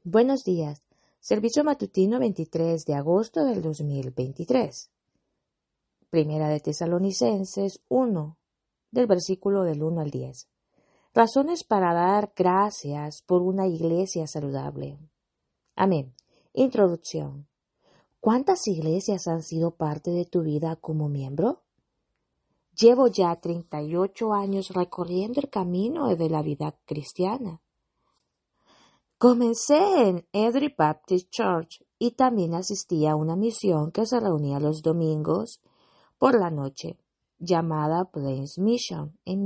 Buenos días. Servicio matutino 23 de agosto del 2023. Primera de Tesalonicenses 1, del versículo del 1 al 10. Razones para dar gracias por una iglesia saludable. Amén. Introducción. ¿Cuántas iglesias han sido parte de tu vida como miembro? Llevo ya 38 años recorriendo el camino de la vida cristiana. Comencé en Edry Baptist Church y también asistí a una misión que se reunía los domingos por la noche, llamada Plains Mission, en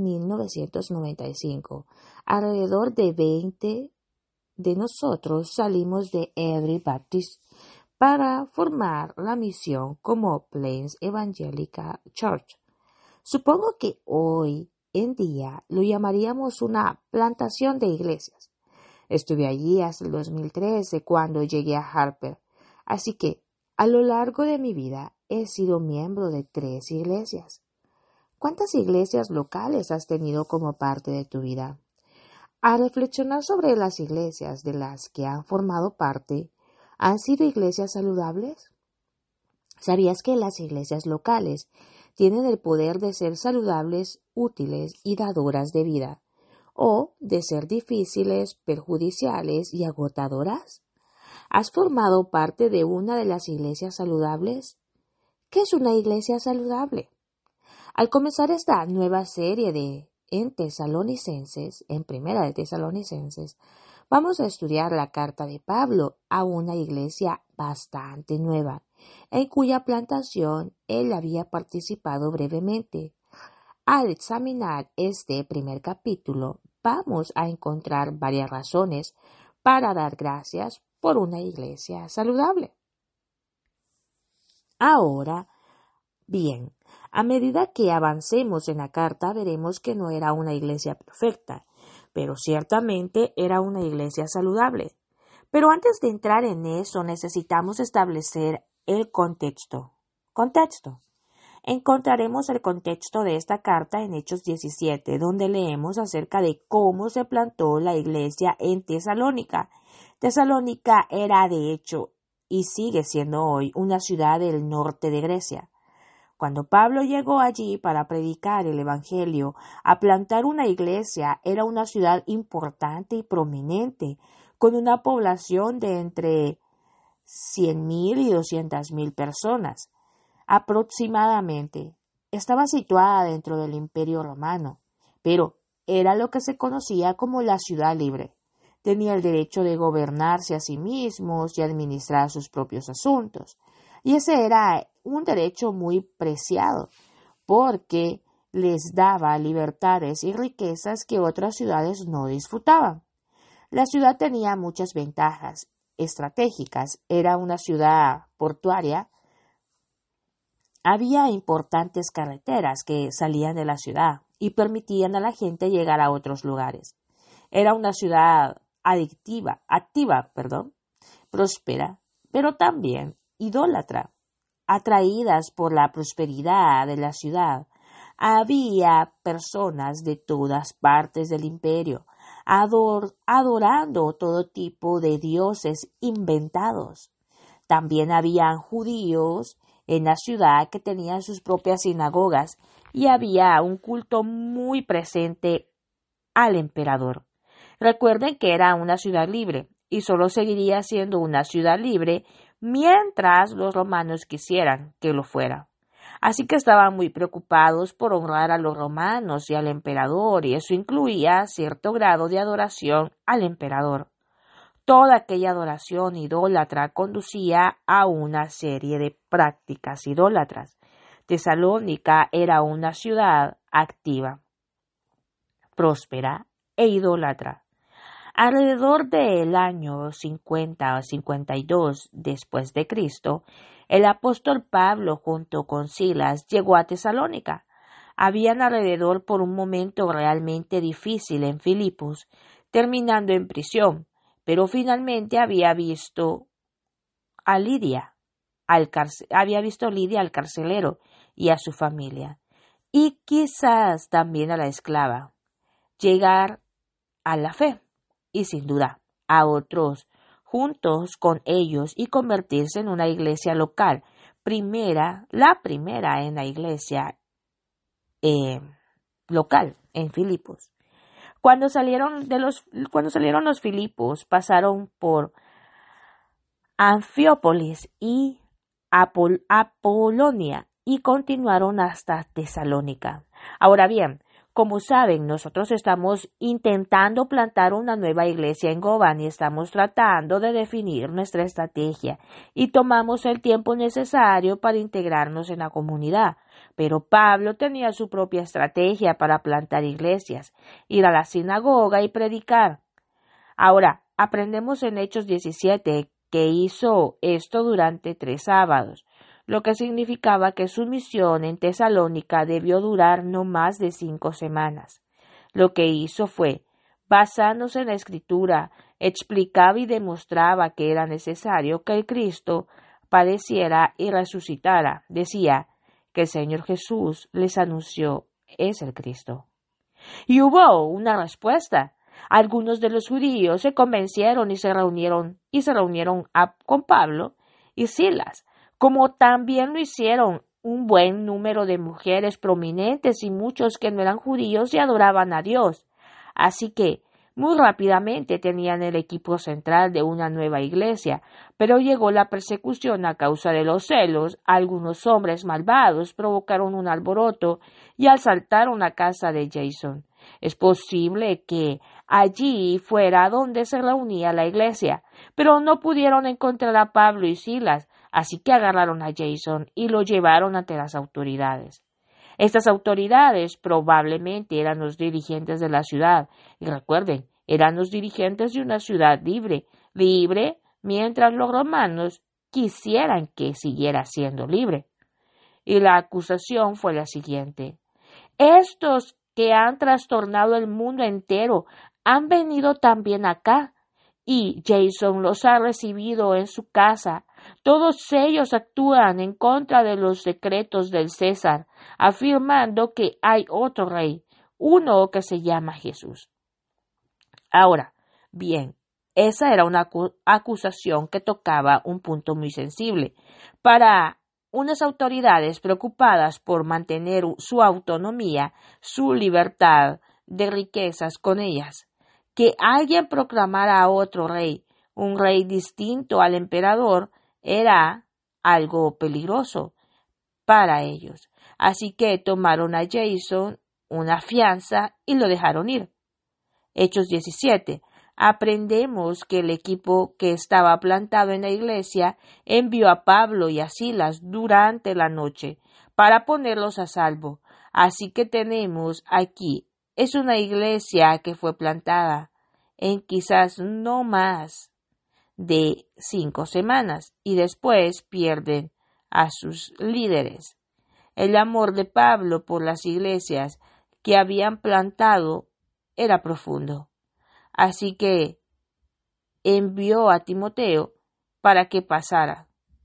1995. Alrededor de 20 de nosotros salimos de Edry Baptist para formar la misión como Plains Evangelical Church. Supongo que hoy en día lo llamaríamos una plantación de iglesias. Estuve allí hasta el 2013 cuando llegué a Harper, así que a lo largo de mi vida he sido miembro de 3 iglesias. ¿Cuántas iglesias locales has tenido como parte de tu vida? Al reflexionar sobre las iglesias de las que han formado parte, ¿han sido iglesias saludables? ¿Sabías que las iglesias locales tienen el poder de ser saludables, útiles y dadoras de vida, o de ser difíciles, perjudiciales y agotadoras? ¿Has formado parte de una de las iglesias saludables? ¿Qué es una iglesia saludable? Al comenzar esta nueva serie en Tesalonicenses, en Primera de Tesalonicenses, vamos a estudiar la carta de Pablo a una iglesia bastante nueva, en cuya plantación él había participado brevemente. Al examinar este primer capítulo, vamos a encontrar varias razones para dar gracias por una iglesia saludable. Ahora, bien, a medida que avancemos en la carta veremos que no era una iglesia perfecta, pero ciertamente era una iglesia saludable. Pero antes de entrar en eso necesitamos establecer el contexto. Encontraremos el contexto de esta carta en Hechos 17, donde leemos acerca de cómo se plantó la iglesia en Tesalónica. Tesalónica era, de hecho, y sigue siendo hoy, una ciudad del norte de Grecia. Cuando Pablo llegó allí para predicar el Evangelio, a plantar una iglesia, era una ciudad importante y prominente, con una población de entre 100,000 y 200,000 personas. Aproximadamente. Estaba situada dentro del Imperio Romano, pero era lo que se conocía como la ciudad libre. Tenía el derecho de gobernarse a sí mismos y administrar sus propios asuntos. Y ese era un derecho muy preciado, porque les daba libertades y riquezas que otras ciudades no disfrutaban. La ciudad tenía muchas ventajas estratégicas. Era una ciudad portuaria. Había importantes carreteras que salían de la ciudad y permitían a la gente llegar a otros lugares. Era una ciudad activa, próspera, pero también idólatra. Atraídas por la prosperidad de la ciudad, había personas de todas partes del imperio, adorando todo tipo de dioses inventados. También habían judíos en la ciudad que tenían sus propias sinagogas y había un culto muy presente al emperador. Recuerden que era una ciudad libre y solo seguiría siendo una ciudad libre mientras los romanos quisieran que lo fuera. Así que estaban muy preocupados por honrar a los romanos y al emperador, y eso incluía cierto grado de adoración al emperador. Toda aquella adoración idólatra conducía a una serie de prácticas idólatras. Tesalónica era una ciudad activa, próspera e idólatra. Alrededor del año 50 o 52 después de Cristo, el apóstol Pablo junto con Silas llegó a Tesalónica. Habían alrededor por un momento realmente difícil en Filipos, terminando en prisión, pero finalmente había visto Lidia al carcelero y a su familia, y quizás también a la esclava, llegar a la fe, y sin duda a otros juntos con ellos y convertirse en una iglesia local, la primera en la iglesia local en Filipos. Cuando salieron los Filipos, pasaron por Anfiópolis y Apolonia y continuaron hasta Tesalónica. Ahora bien, como saben, nosotros estamos intentando plantar una nueva iglesia en Govan y estamos tratando de definir nuestra estrategia y tomamos el tiempo necesario para integrarnos en la comunidad. Pero Pablo tenía su propia estrategia para plantar iglesias, ir a la sinagoga y predicar. Ahora, aprendemos en Hechos 17 que hizo esto durante 3 sábados, lo que significaba que su misión en Tesalónica debió durar no más de 5 semanas. Lo que hizo fue, basándose en la Escritura, explicaba y demostraba que era necesario que el Cristo padeciera y resucitara. Decía que el Señor Jesús les anunció es el Cristo. Y hubo una respuesta. Algunos de los judíos se convencieron y se reunieron con Pablo y Silas, como también lo hicieron un buen número de mujeres prominentes y muchos que no eran judíos y adoraban a Dios. Así que muy rápidamente tenían el equipo central de una nueva iglesia, pero llegó la persecución a causa de los celos. Algunos hombres malvados provocaron un alboroto y asaltaron la casa de Jason. Es posible que allí fuera donde se reunía la iglesia, pero no pudieron encontrar a Pablo y Silas, así que agarraron a Jason y lo llevaron ante las autoridades. Estas autoridades probablemente eran los dirigentes de la ciudad, y recuerden, eran los dirigentes de una ciudad libre mientras los romanos quisieran que siguiera siendo libre. Y la acusación fue la siguiente: estos que han trastornado el mundo entero han venido también acá, y Jason los ha recibido en su casa. Todos ellos actúan en contra de los decretos del César, afirmando que hay otro rey, uno que se llama Jesús. Ahora, bien, esa era una acusación que tocaba un punto muy sensible para unas autoridades preocupadas por mantener su autonomía, su libertad de riquezas con ellas. Que alguien proclamara a otro rey, un rey distinto al emperador, era algo peligroso para ellos. Así que tomaron a Jason una fianza y lo dejaron ir. Hechos 17. Aprendemos que el equipo que estaba plantado en la iglesia envió a Pablo y a Silas durante la noche para ponerlos a salvo. Así que tenemos aquí, es una iglesia que fue plantada en quizás no más de 5 semanas y después pierden a sus líderes. El amor de Pablo por las iglesias que habían plantado era profundo. Así que envió a Timoteo para que pasara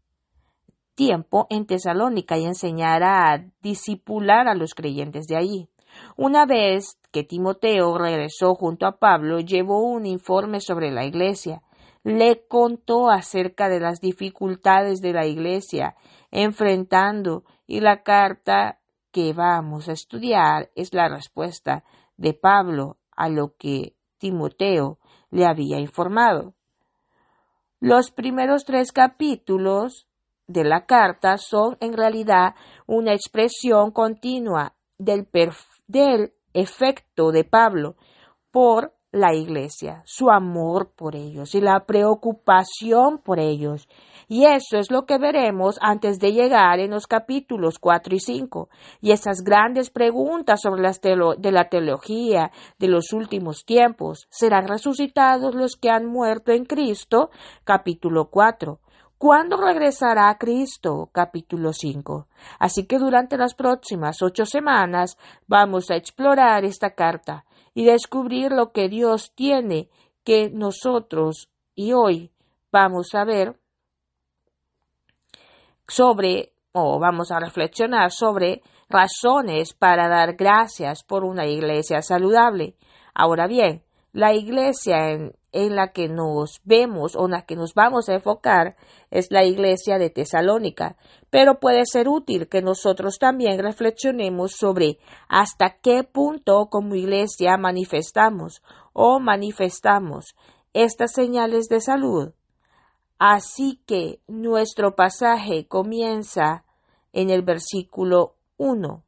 tiempo en Tesalónica y enseñara a discipular a los creyentes de allí. Una vez que Timoteo regresó junto a Pablo, llevó un informe sobre la iglesia. Le contó acerca de las dificultades de la iglesia enfrentando, y la carta que vamos a estudiar es la respuesta de Pablo a lo que Timoteo le había informado. Los primeros 3 capítulos de la carta son en realidad una expresión continua del efecto de Pablo por la iglesia, su amor por ellos y la preocupación por ellos. Y eso es lo que veremos antes de llegar en los capítulos 4 y 5. Y esas grandes preguntas sobre de la teología de los últimos tiempos. ¿Serán resucitados los que han muerto en Cristo? Capítulo 4. ¿Cuándo regresará Cristo? Capítulo 5. Así que durante las próximas 8 semanas vamos a explorar esta carta y descubrir lo que Dios tiene que nosotros y hoy vamos a ver vamos a reflexionar sobre razones para dar gracias por una iglesia saludable. Ahora bien, La iglesia en la que nos vemos o en la que nos vamos a enfocar es la iglesia de Tesalónica, pero puede ser útil que nosotros también reflexionemos sobre hasta qué punto como iglesia manifestamos estas señales de salud. Así que nuestro pasaje comienza en el versículo 1.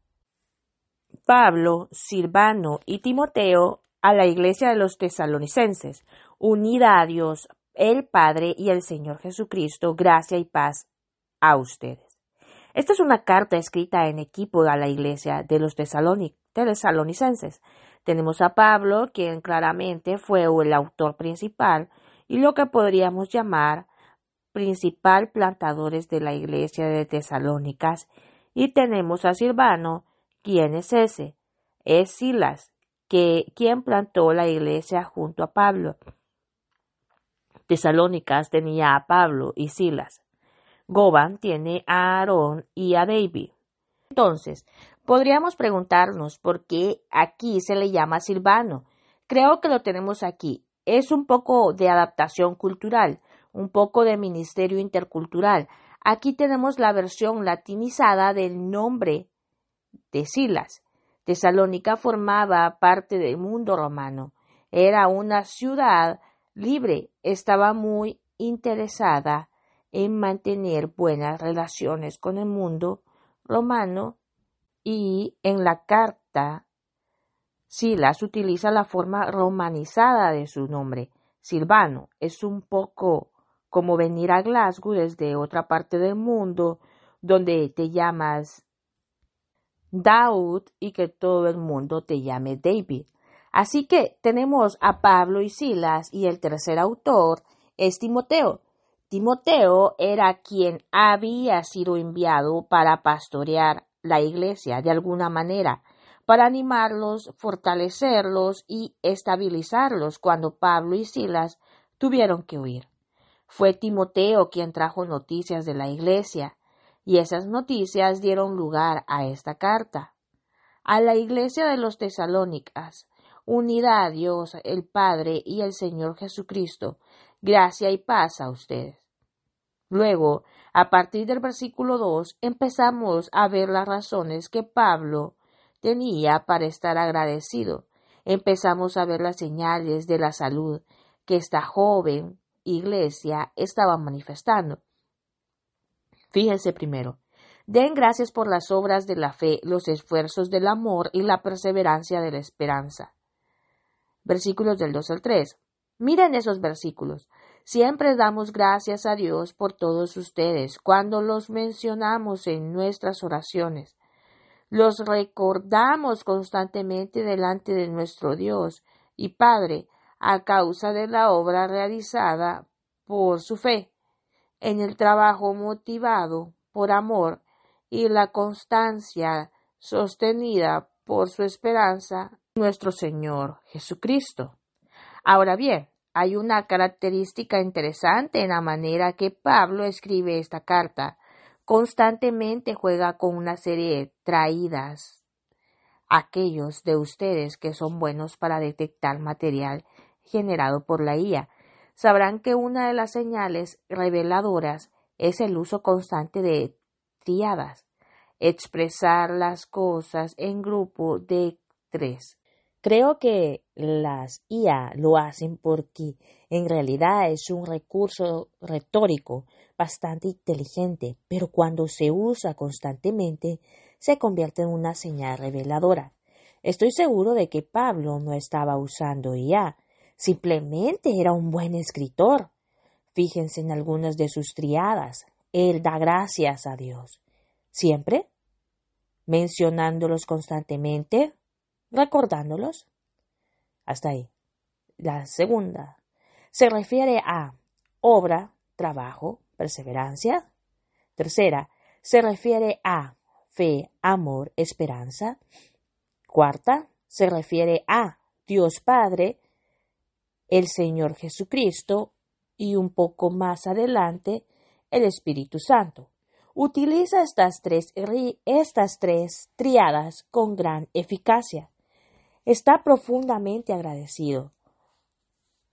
Pablo, Silvano y Timoteo a la iglesia de los tesalonicenses, unida a Dios, el Padre y el Señor Jesucristo, gracia y paz a ustedes. Esta es una carta escrita en equipo a la iglesia de los tesalonicenses. Tenemos a Pablo, quien claramente fue el autor principal y lo que podríamos llamar principal plantadores de la iglesia de Tesalónicas, y tenemos a Silvano. ¿Quién es ese? Es Silas, quien plantó la iglesia junto a Pablo. Tesalónicas tenía a Pablo y Silas. Goban tiene a Aarón y a David. Entonces, podríamos preguntarnos por qué aquí se le llama Silvano. Creo que lo tenemos aquí. Es un poco de adaptación cultural, un poco de ministerio intercultural. Aquí tenemos la versión latinizada del nombre de Silas. Tesalónica formaba parte del mundo romano. Era una ciudad libre. Estaba muy interesada en mantener buenas relaciones con el mundo romano, y en la carta Silas utiliza la forma romanizada de su nombre. Silvano es un poco como venir a Glasgow desde otra parte del mundo donde te llamas Daud y que todo el mundo te llame David. Así que tenemos a Pablo y Silas, y el tercer autor es Timoteo. Timoteo era quien había sido enviado para pastorear la iglesia de alguna manera, para animarlos, fortalecerlos y estabilizarlos cuando Pablo y Silas tuvieron que huir. Fue Timoteo quien trajo noticias de la iglesia, y esas noticias dieron lugar a esta carta. A la iglesia de los Tesalónicas, unida a Dios, el Padre y el Señor Jesucristo, gracia y paz a ustedes. Luego, a partir del versículo 2, empezamos a ver las razones que Pablo tenía para estar agradecido. Empezamos a ver las señales de la salud que esta joven iglesia estaba manifestando. Fíjense primero. Den gracias por las obras de la fe, los esfuerzos del amor y la perseverancia de la esperanza. Versículos del 2 al 3. Miren esos versículos. Siempre damos gracias a Dios por todos ustedes cuando los mencionamos en nuestras oraciones. Los recordamos constantemente delante de nuestro Dios y Padre a causa de la obra realizada por su fe, en el trabajo motivado por amor y la constancia sostenida por su esperanza en nuestro Señor Jesucristo. Ahora bien, hay una característica interesante en la manera que Pablo escribe esta carta. Constantemente juega con una serie de traídas. Aquellos de ustedes que son buenos para detectar material generado por la IA sabrán que una de las señales reveladoras es el uso constante de tríadas, expresar las cosas en grupo de 3. Creo que las IA lo hacen porque en realidad es un recurso retórico bastante inteligente, pero cuando se usa constantemente se convierte en una señal reveladora. Estoy seguro de que Pablo no estaba usando IA, simplemente era un buen escritor. Fíjense en algunas de sus triadas. Él da gracias a Dios. ¿Siempre? ¿Mencionándolos constantemente? ¿Recordándolos? Hasta ahí. La segunda se refiere a obra, trabajo, perseverancia. Tercera, se refiere a fe, amor, esperanza. Cuarta, se refiere a Dios Padre, el Señor Jesucristo y un poco más adelante el Espíritu Santo. Utiliza estas tres triadas con gran eficacia. Está profundamente agradecido.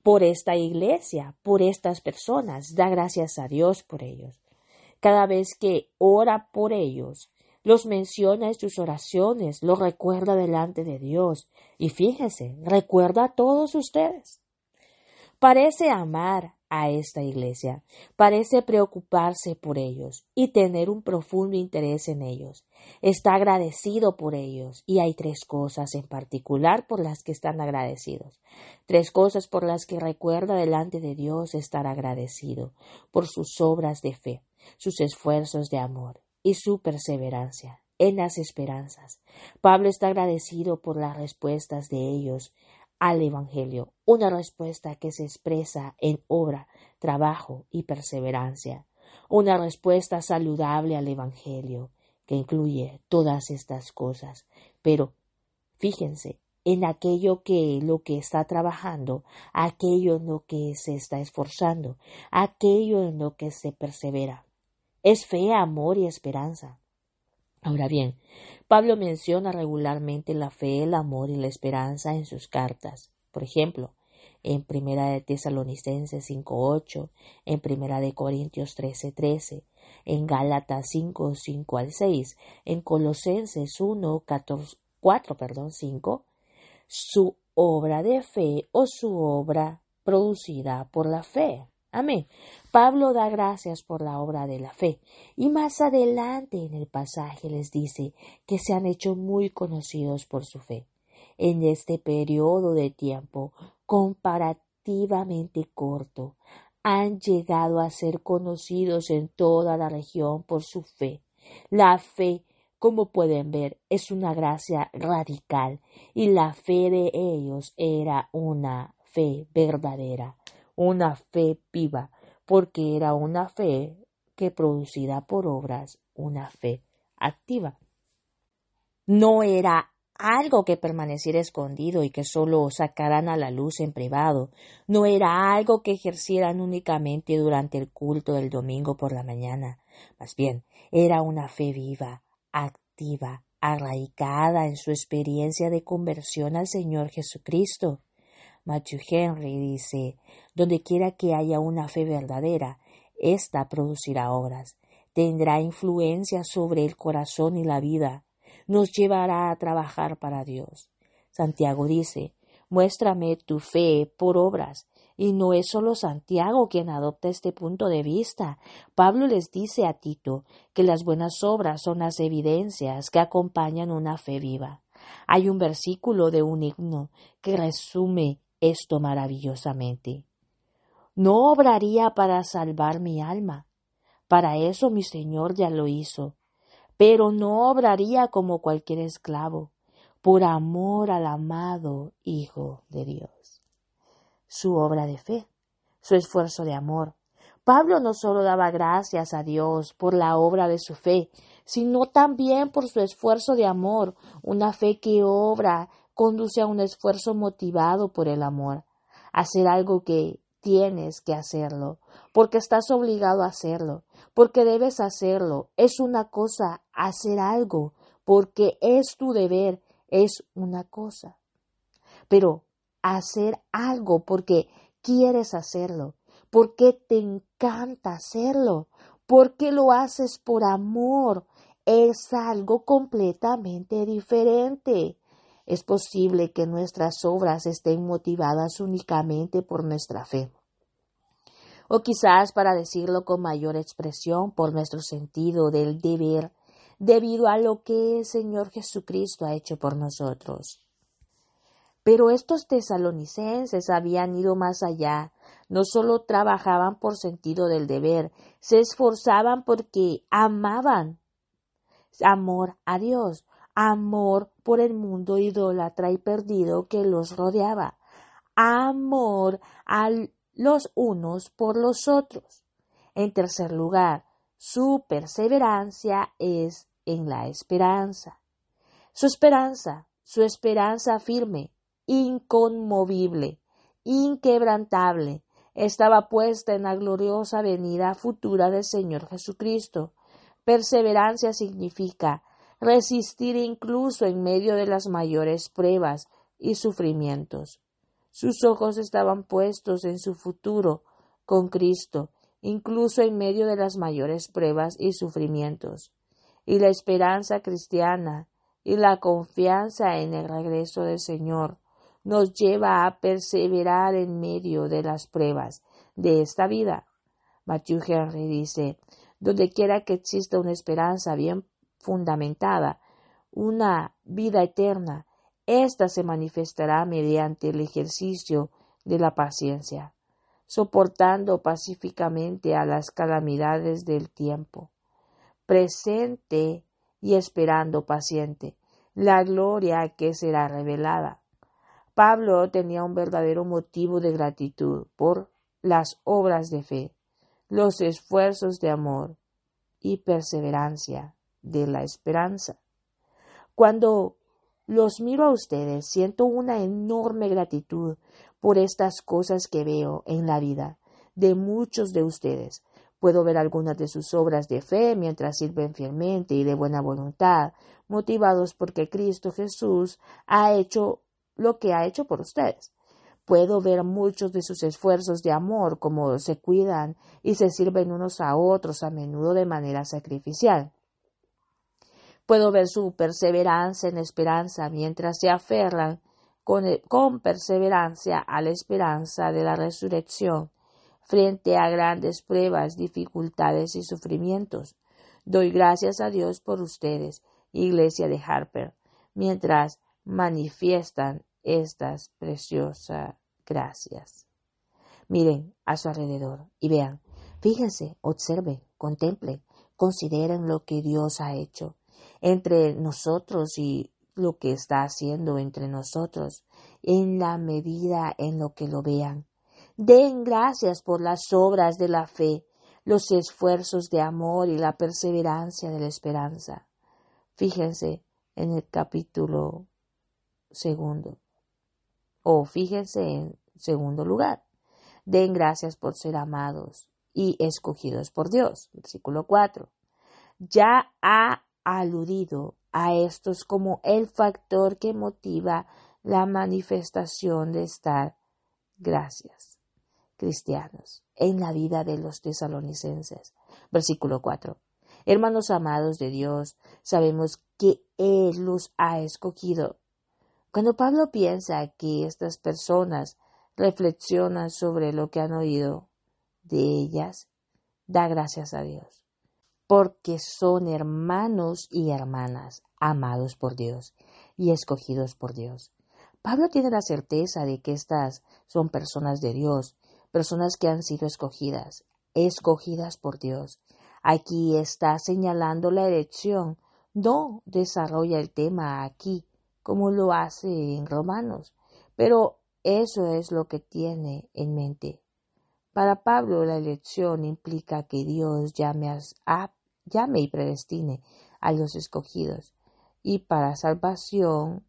por esta iglesia, por estas personas. Da gracias a Dios por ellos. Cada vez que ora por ellos, los menciona en sus oraciones, los recuerda delante de Dios. Y fíjese, recuerda a todos ustedes. Parece amar a esta iglesia, parece preocuparse por ellos y tener un profundo interés en ellos. Está agradecido por ellos y hay 3 cosas en particular por las que están agradecidos. 3 cosas por las que recuerda delante de Dios estar agradecido: por sus obras de fe, sus esfuerzos de amor y su perseverancia en las esperanzas. Pablo está agradecido por las respuestas de ellos al Evangelio, una respuesta que se expresa en obra, trabajo y perseverancia, una respuesta saludable al Evangelio que incluye todas estas cosas. Pero fíjense en aquello que lo que está trabajando, aquello en lo que se está esforzando, aquello en lo que se persevera. Es fe, amor y esperanza. Ahora bien, Pablo menciona regularmente la fe, el amor y la esperanza en sus cartas. Por ejemplo, en Primera de Tesalonicenses 5:8, en Primera de Corintios 13:13, en Gálatas 5:5 al 6, en Colosenses 5, su obra de fe o su obra producida por la fe. Amén. Pablo da gracias por la obra de la fe y más adelante en el pasaje les dice que se han hecho muy conocidos por su fe. En este periodo de tiempo comparativamente corto, han llegado a ser conocidos en toda la región por su fe. La fe, como pueden ver, es una gracia radical y la fe de ellos era una fe verdadera, una fe viva, porque era una fe que producida por obras, una fe activa. No era algo que permaneciera escondido y que solo sacaran a la luz en privado. No era algo que ejercieran únicamente durante el culto del domingo por la mañana. Más bien, era una fe viva, activa, arraigada en su experiencia de conversión al Señor Jesucristo. Matthew Henry dice: donde quiera que haya una fe verdadera, ésta producirá obras, tendrá influencia sobre el corazón y la vida, nos llevará a trabajar para Dios. Santiago dice: muéstrame tu fe por obras. Y no es solo Santiago quien adopta este punto de vista. Pablo les dice a Tito que las buenas obras son las evidencias que acompañan una fe viva. Hay un versículo de un himno que resume esto maravillosamente. No obraría para salvar mi alma. Para eso mi Señor ya lo hizo. Pero no obraría como cualquier esclavo, por amor al amado Hijo de Dios. Su obra de fe, su esfuerzo de amor. Pablo no solo daba gracias a Dios por la obra de su fe, sino también por su esfuerzo de amor. Una fe que obra conduce a un esfuerzo motivado por el amor. Hacer algo que tienes que hacerlo, porque estás obligado a hacerlo, porque debes hacerlo. Es una cosa hacer algo, porque es tu deber, es una cosa. Pero hacer algo porque quieres hacerlo, porque te encanta hacerlo, porque lo haces por amor, es algo completamente diferente. Es posible que nuestras obras estén motivadas únicamente por nuestra fe, o quizás, para decirlo con mayor expresión, por nuestro sentido del deber, debido a lo que el Señor Jesucristo ha hecho por nosotros. Pero estos tesalonicenses habían ido más allá. No solo trabajaban por sentido del deber, se esforzaban porque amaban. Amor a Dios, amor por el mundo idólatra y perdido que los rodeaba, amor a los unos por los otros. En tercer lugar, su perseverancia es en la esperanza. Su esperanza firme, inconmovible, inquebrantable, estaba puesta en la gloriosa venida futura del Señor Jesucristo. Perseverancia significa resistir incluso en medio de las mayores pruebas y sufrimientos. Sus ojos estaban puestos en su futuro con Cristo, incluso en medio de las mayores pruebas y sufrimientos. Y la esperanza cristiana y la confianza en el regreso del Señor nos lleva a perseverar en medio de las pruebas de esta vida. Matthew Henry dice, donde quiera que exista una esperanza bien fundamentada, una vida eterna, ésta se manifestará mediante el ejercicio de la paciencia, soportando pacíficamente a las calamidades del tiempo presente y esperando paciente la gloria que será revelada. Pablo tenía un verdadero motivo de gratitud por las obras de fe, los esfuerzos de amor y perseverancia de la esperanza. Cuando los miro a ustedes, siento una enorme gratitud por estas cosas que veo en la vida de muchos de ustedes. Puedo ver algunas de sus obras de fe mientras sirven fielmente y de buena voluntad, motivados porque Cristo Jesús ha hecho lo que ha hecho por ustedes. Puedo ver muchos de sus esfuerzos de amor, como se cuidan y se sirven unos a otros, a menudo de manera sacrificial. Puedo ver su perseverancia en esperanza mientras se aferran con perseverancia a la esperanza de la resurrección frente a grandes pruebas, dificultades y sufrimientos. Doy gracias a Dios por ustedes, Iglesia de Harper, mientras manifiestan estas preciosas gracias. Miren a su alrededor y vean, fíjense, observen, contemplen, consideren lo que Dios ha hecho entre nosotros y lo que está haciendo entre nosotros, en la medida en lo que lo vean. Den gracias por las obras de la fe, los esfuerzos de amor y la perseverancia de la esperanza. Fíjense en el capítulo 2, o fíjense en segundo lugar. Den gracias por ser amados y escogidos por Dios. Versículo 4. Ya ha aludido a estos como el factor que motiva la manifestación de estar gracias cristianos en la vida de los tesalonicenses. Versículo 4. Hermanos amados de Dios, sabemos que Él los ha escogido. Cuando Pablo piensa que estas personas reflexionan sobre lo que han oído de ellas, da gracias a Dios, porque son hermanos y hermanas amados por Dios y escogidos por Dios. Pablo tiene la certeza de que estas son personas de Dios, personas que han sido escogidas por Dios. Aquí está señalando la elección. No desarrolla el tema aquí como lo hace en Romanos, pero eso es lo que tiene en mente. Para Pablo, la elección implica que Dios llame y predestine a los escogidos y para salvación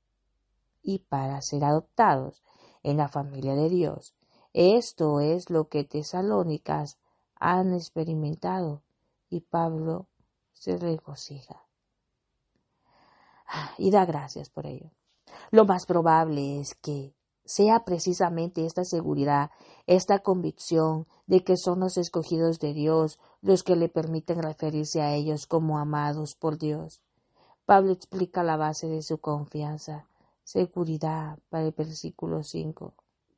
y para ser adoptados en la familia de Dios. Esto es lo que Tesalónicas han experimentado y Pablo se regocija y da gracias por ello. Lo más probable es que sea precisamente esta seguridad, esta convicción de que son los escogidos de Dios los que le permiten referirse a ellos como amados por Dios. Pablo explica la base de su confianza, seguridad para el versículo 5.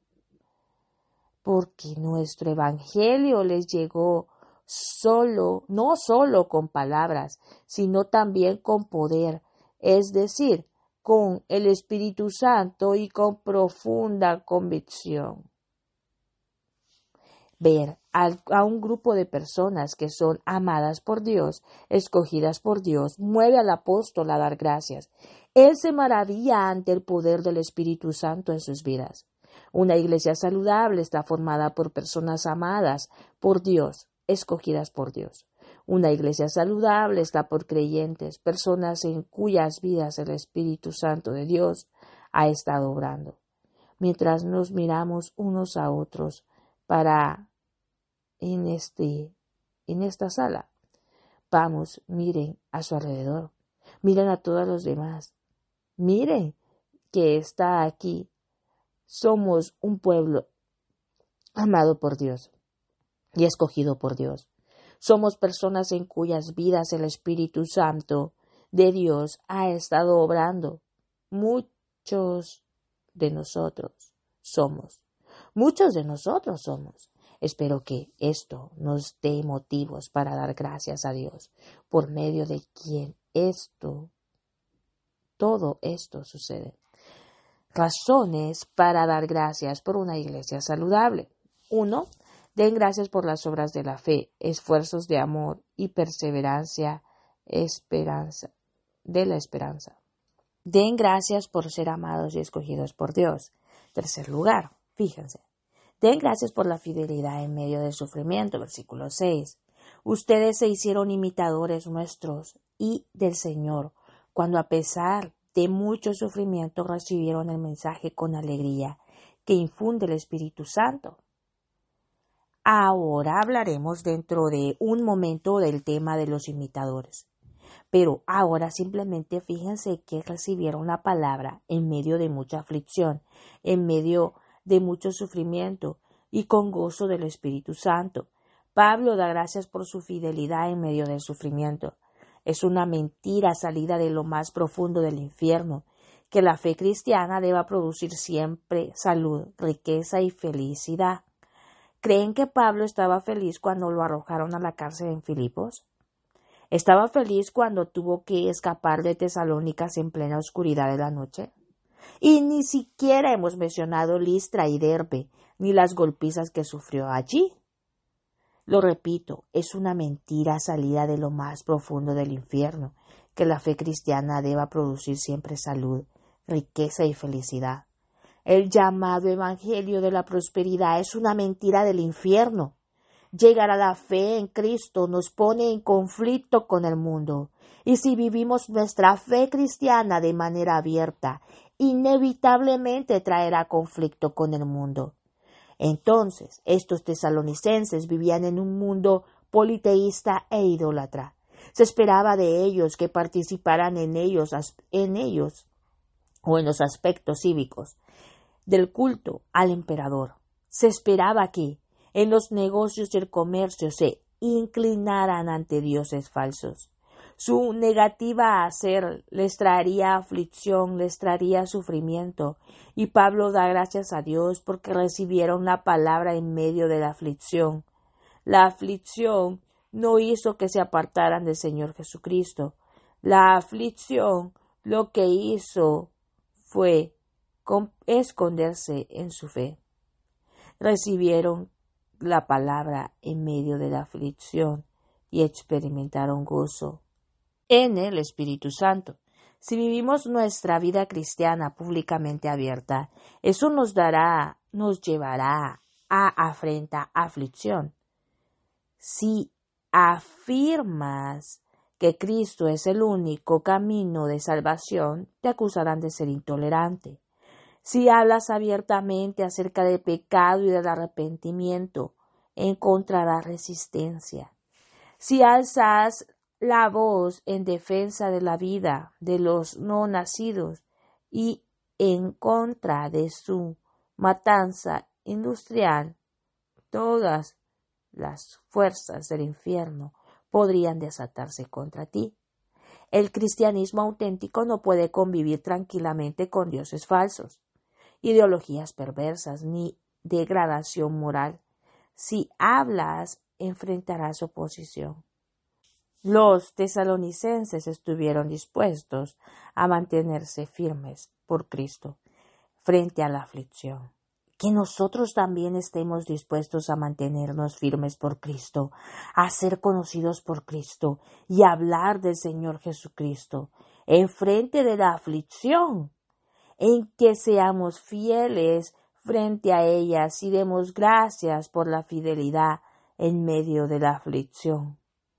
Porque nuestro evangelio les llegó no solo con palabras, sino también con poder, es decir, con el Espíritu Santo y con profunda convicción. Ver a un grupo de personas que son amadas por Dios, escogidas por Dios, mueve al apóstol a dar gracias. Él se maravilla ante el poder del Espíritu Santo en sus vidas. Una iglesia saludable está formada por personas amadas por Dios, escogidas por Dios. Una iglesia saludable está por creyentes, personas en cuyas vidas el Espíritu Santo de Dios ha estado obrando. Mientras nos miramos unos a otros en esta sala, vamos, miren a su alrededor, miren a todos los demás, miren que está aquí Somos un pueblo amado por Dios y escogido por Dios. Somos personas en cuyas vidas el Espíritu Santo de Dios ha estado obrando. Muchos de nosotros somos. Espero que esto nos dé motivos para dar gracias a Dios, por medio de quien todo esto sucede. Razones para dar gracias por una iglesia saludable. 1. Den gracias por las obras de la fe, esfuerzos de amor y perseverancia, de la esperanza. Den gracias por ser amados y escogidos por Dios. 3. Fíjense. Den gracias por la fidelidad en medio del sufrimiento. Versículo 6. Ustedes se hicieron imitadores nuestros y del Señor, cuando a pesar de mucho sufrimiento recibieron el mensaje con alegría que infunde el Espíritu Santo. Ahora hablaremos dentro de un momento del tema de los imitadores. Pero ahora simplemente fíjense que recibieron la palabra en medio de mucha aflicción, en medio de mucho sufrimiento y con gozo del Espíritu Santo. Pablo da gracias por su fidelidad en medio del sufrimiento. Es una mentira salida de lo más profundo del infierno, que la fe cristiana deba producir siempre salud, riqueza y felicidad. ¿Creen que Pablo estaba feliz cuando lo arrojaron a la cárcel en Filipos? ¿Estaba feliz cuando tuvo que escapar de Tesalónicas en plena oscuridad de la noche? Y ni siquiera hemos mencionado Listra y Derbe, ni las golpizas que sufrió allí. Lo repito, es una mentira salida de lo más profundo del infierno, que la fe cristiana deba producir siempre salud, riqueza y felicidad. El llamado evangelio de la prosperidad es una mentira del infierno. Llegar a la fe en Cristo nos pone en conflicto con el mundo, y si vivimos nuestra fe cristiana de manera abierta, inevitablemente traerá conflicto con el mundo. Entonces, estos tesalonicenses vivían en un mundo politeísta e idólatra. Se esperaba de ellos que participaran en ellos o en los aspectos cívicos del culto al emperador. Se esperaba que en los negocios y el comercio se inclinaran ante dioses falsos. Su negativa a hacer les traería aflicción, les traería sufrimiento, y Pablo da gracias a Dios porque recibieron la palabra en medio de la aflicción. La aflicción no hizo que se apartaran del Señor Jesucristo. La aflicción lo que hizo fue esconderse en su fe. Recibieron la palabra en medio de la aflicción y experimentaron gozo en el Espíritu Santo. Si vivimos nuestra vida cristiana públicamente abierta, eso nos llevará a aflicción. Si afirmas que Cristo es el único camino de salvación, te acusarán de ser intolerante. Si hablas abiertamente acerca del pecado y del arrepentimiento, encontrarás resistencia. Si alzas la voz en defensa de la vida de los no nacidos y en contra de su matanza industrial, todas las fuerzas del infierno podrían desatarse contra ti. El cristianismo auténtico no puede convivir tranquilamente con dioses falsos, ideologías perversas ni degradación moral. Si hablas, enfrentarás oposición. Los tesalonicenses estuvieron dispuestos a mantenerse firmes por Cristo frente a la aflicción. Que nosotros también estemos dispuestos a mantenernos firmes por Cristo, a ser conocidos por Cristo y a hablar del Señor Jesucristo en frente de la aflicción, en que seamos fieles frente a ellas y demos gracias por la fidelidad en medio de la aflicción.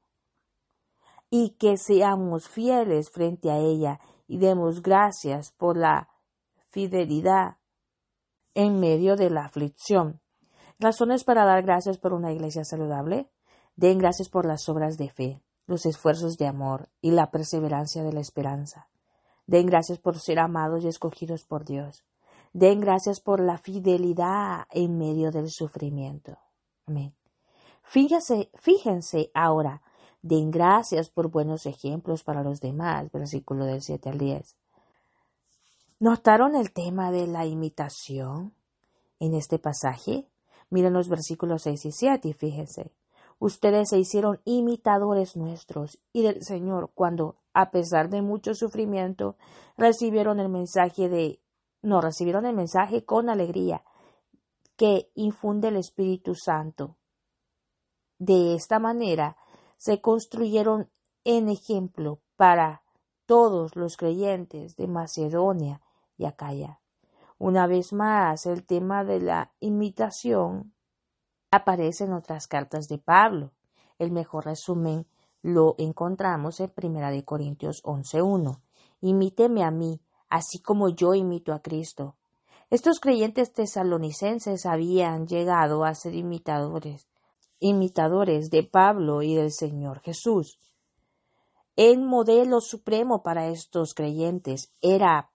Y que seamos fieles frente a ella y demos gracias por la fidelidad en medio de la aflicción. Razones para dar gracias por una iglesia saludable. Den gracias por las obras de fe, los esfuerzos de amor y la perseverancia de la esperanza. Den gracias por ser amados y escogidos por Dios. Den gracias por la fidelidad en medio del sufrimiento. Amén. Fíjense ahora, den gracias por buenos ejemplos para los demás, versículo del 7 al 10. ¿Notaron el tema de la imitación en este pasaje? Miren los versículos 6 y 7 y fíjense. Ustedes se hicieron imitadores nuestros y del Señor cuando, a pesar de mucho sufrimiento, recibieron el mensaje con alegría que infunde el Espíritu Santo. De esta manera se construyeron en ejemplo para todos los creyentes de Macedonia y Acaya. Una vez más, el tema de la imitación aparece en otras cartas de Pablo. El mejor resumen lo encontramos en 1 Corintios 11:1. Imíteme a mí, así como yo imito a Cristo. Estos creyentes tesalonicenses habían llegado a ser imitadores de Pablo y del Señor Jesús. El modelo supremo para estos creyentes era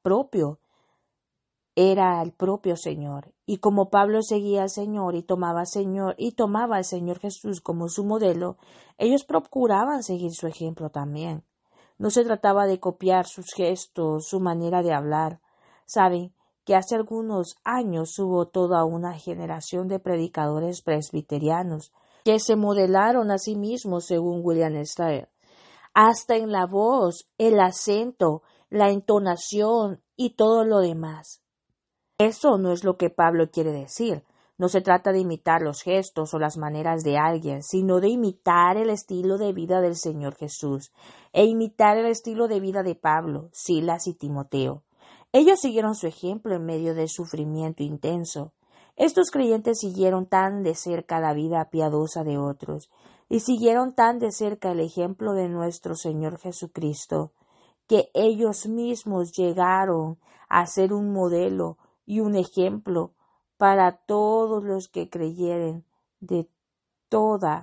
el propio Señor. Y como Pablo seguía al Señor y tomaba al Señor Jesús como su modelo, ellos procuraban seguir su ejemplo también. No se trataba de copiar sus gestos, su manera de hablar. Saben que hace algunos años hubo toda una generación de predicadores presbiterianos que se modelaron a sí mismos según William Steyer, hasta en la voz, el acento, la entonación y todo lo demás. Eso no es lo que Pablo quiere decir. No se trata de imitar los gestos o las maneras de alguien, sino de imitar el estilo de vida del Señor Jesús e imitar el estilo de vida de Pablo, Silas y Timoteo. Ellos siguieron su ejemplo en medio del sufrimiento intenso. Estos creyentes siguieron tan de cerca la vida piadosa de otros y siguieron tan de cerca el ejemplo de nuestro Señor Jesucristo, que ellos mismos llegaron a ser un modelo y un ejemplo para todos los que creyeren de todas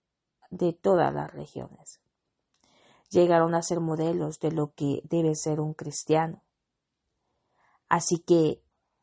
las regiones. Llegaron a ser modelos de lo que debe ser un cristiano. Así que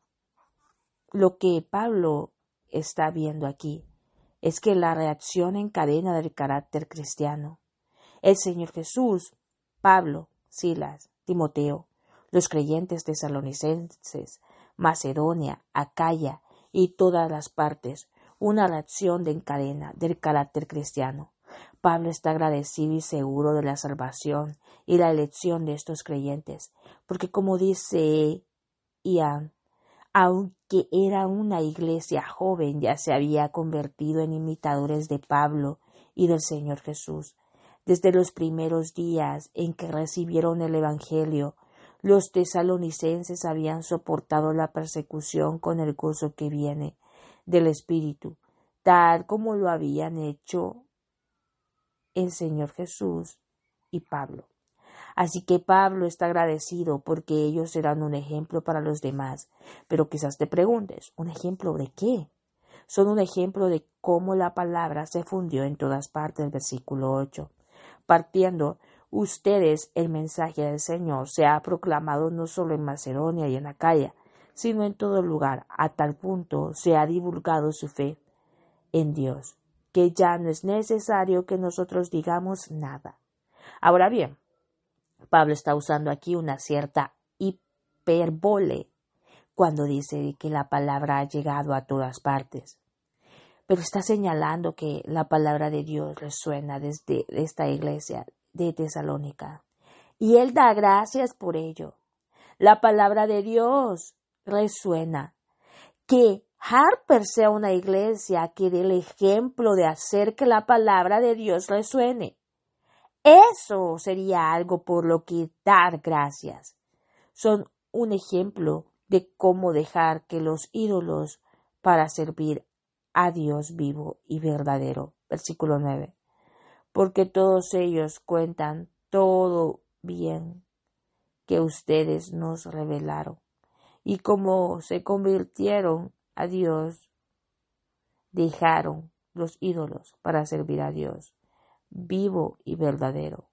lo que Pablo está viendo aquí es que la reacción en cadena del carácter cristiano, el Señor Jesús, Pablo, Silas, Timoteo, los creyentes tesalonicenses, Macedonia, Acaya y todas las partes, una reacción en cadena del carácter cristiano. Pablo está agradecido y seguro de la salvación y la elección de estos creyentes, porque como dice Ian, aunque era una iglesia joven, ya se había convertido en imitadores de Pablo y del Señor Jesús. Desde los primeros días en que recibieron el Evangelio, los tesalonicenses habían soportado la persecución con el gozo que viene del Espíritu, tal como lo habían hecho el Señor Jesús y Pablo. Así que Pablo está agradecido porque ellos eran un ejemplo para los demás. Pero quizás te preguntes, ¿un ejemplo de qué? Son un ejemplo de cómo la palabra se fundió en todas partes, versículo 8. Partiendo ustedes, el mensaje del Señor se ha proclamado no solo en Macedonia y en Acaya, sino en todo lugar. A tal punto se ha divulgado su fe en Dios, que ya no es necesario que nosotros digamos nada. Ahora bien, Pablo está usando aquí una cierta hipérbole cuando dice que la palabra ha llegado a todas partes. Pero está señalando que la palabra de Dios resuena desde esta iglesia de Tesalónica. Y él da gracias por ello. La palabra de Dios resuena. Que Harper sea una iglesia que dé el ejemplo de hacer que la palabra de Dios resuene. Eso sería algo por lo que dar gracias. Son un ejemplo de cómo dejar que los ídolos para servir a Dios vivo y verdadero. Versículo 9. Porque todos ellos cuentan todo bien que ustedes nos revelaron. Y como se convirtieron a Dios, dejaron los ídolos para servir a Dios vivo y verdadero.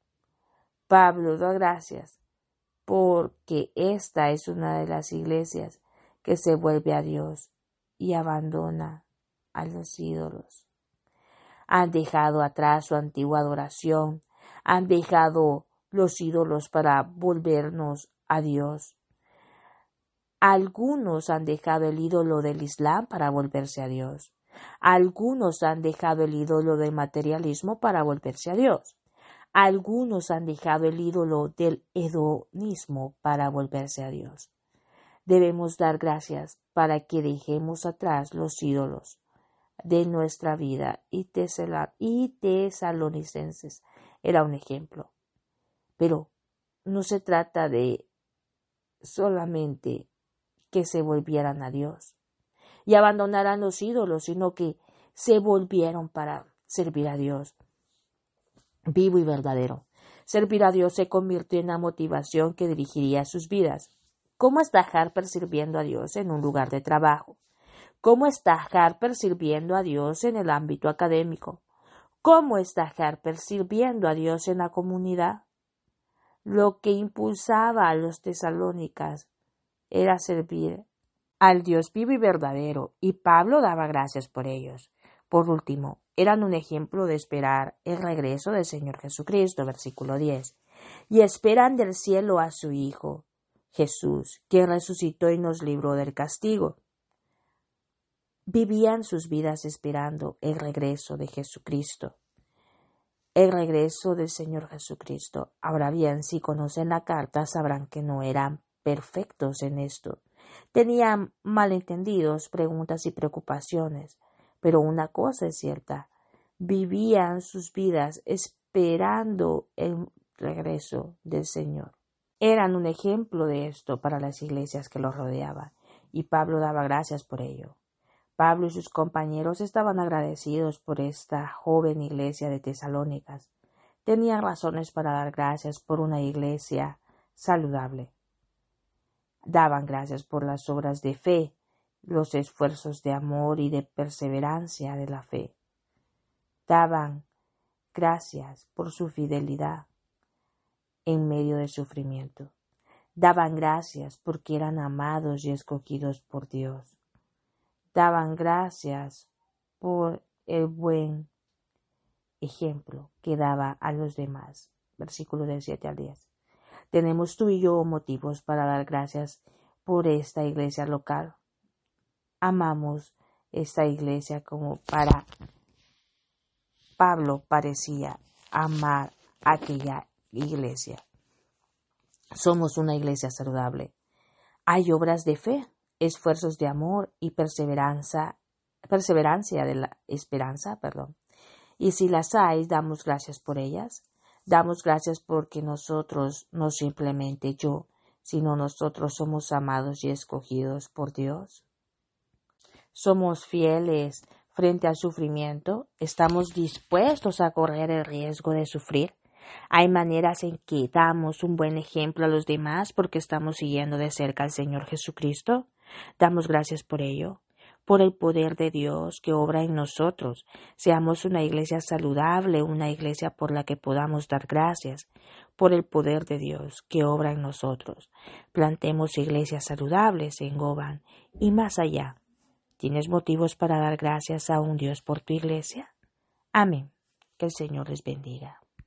Pablo da gracias porque esta es una de las iglesias que se vuelve a Dios y abandona a los ídolos. Han dejado atrás su antigua adoración, han dejado los ídolos para volvernos a Dios. Algunos han dejado el ídolo del Islam para volverse a Dios. Algunos han dejado el ídolo del materialismo para volverse a Dios. Algunos han dejado el ídolo del hedonismo para volverse a Dios. Debemos dar gracias para que dejemos atrás los ídolos de nuestra vida, y Tesalonicenses era un ejemplo. Pero no se trata de solamente que se volvieran a Dios y abandonaran los ídolos, sino que se volvieron para servir a Dios vivo y verdadero. Servir a Dios se convirtió en la motivación que dirigiría sus vidas. ¿Cómo está Harper sirviendo a Dios en un lugar de trabajo? ¿Cómo está Harper sirviendo a Dios en el ámbito académico? ¿Cómo está Harper sirviendo a Dios en la comunidad? Lo que impulsaba a los tesalónicas era servir al Dios vivo y verdadero, y Pablo daba gracias por ellos. Por último, eran un ejemplo de esperar el regreso del Señor Jesucristo, versículo 10, y esperan del cielo a su Hijo, Jesús, quien resucitó y nos libró del castigo. Vivían sus vidas esperando el regreso de Jesucristo, el regreso del Señor Jesucristo. Ahora bien, si conocen la carta, sabrán que no eran perfectos en esto. Tenían malentendidos, preguntas y preocupaciones, pero una cosa es cierta: vivían sus vidas esperando el regreso del Señor. Eran un ejemplo de esto para las iglesias que los rodeaban, y Pablo daba gracias por ello. Pablo y sus compañeros estaban agradecidos por esta joven iglesia de Tesalónicas. Tenían razones para dar gracias por una iglesia saludable. Daban gracias por las obras de fe, los esfuerzos de amor y de perseverancia de la fe. Daban gracias por su fidelidad en medio del sufrimiento. Daban gracias porque eran amados y escogidos por Dios. Daban gracias por el buen ejemplo que daba a los demás. Versículos del 7 al 10. ¿Tenemos tú y yo motivos para dar gracias por esta iglesia local? Amamos esta iglesia como para Pablo parecía amar aquella iglesia. Somos una iglesia saludable. Hay obras de fe, esfuerzos de amor y perseverancia de la esperanza, Y si las hay, damos gracias por ellas. Damos gracias porque nosotros, no simplemente yo, sino nosotros somos amados y escogidos por Dios. Somos fieles frente al sufrimiento. Estamos dispuestos a correr el riesgo de sufrir. Hay maneras en que damos un buen ejemplo a los demás porque estamos siguiendo de cerca al Señor Jesucristo. Damos gracias por ello, por el poder de Dios que obra en nosotros. Seamos una iglesia saludable, una iglesia por la que podamos dar gracias, por el poder de Dios que obra en nosotros. Plantemos iglesias saludables en Govan y más allá. ¿Tienes motivos para dar gracias a un Dios por tu iglesia? Amén. Que el Señor les bendiga.